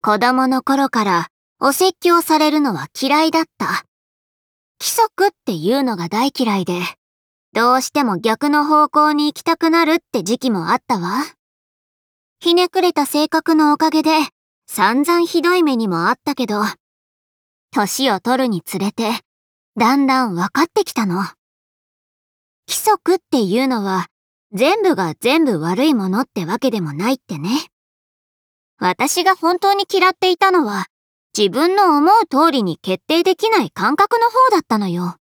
子供の頃からお説教されるのは嫌いだった。規則っていうのが大嫌いで、どうしても逆の方向に行きたくなるって時期もあったわ。ひねくれた性格のおかげで散々ひどい目にもあったけど、年を取るにつれてだんだん分かってきたの。規則っていうのは全部が全部悪いものってわけでもないってね。私が本当に嫌っていたのは自分の思う通りに決定できない感覚の方だったのよ。